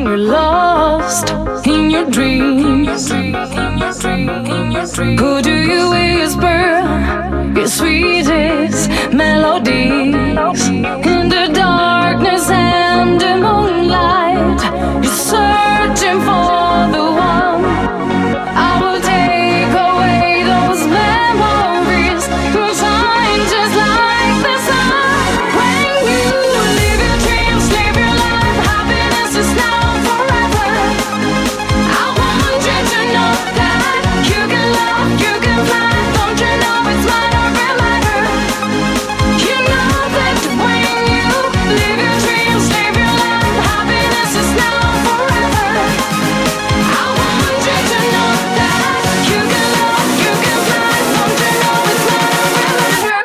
when you're lost in your dreams? Who do you whisper your sweetest melodies? In the darkness and the moonlight, you're searching for the one. I will take away those memories. You'll shine just like the sun. When you live your dreams, live your life, happiness is now forever. I want you to know that you can love, you can fly. Don't you know it's mine or matter? You know that when you live your dreams, live your life, happiness is now forever. I want you to know that you can love, you can fly. Don't you know it's mine or matter?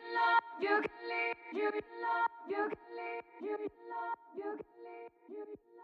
You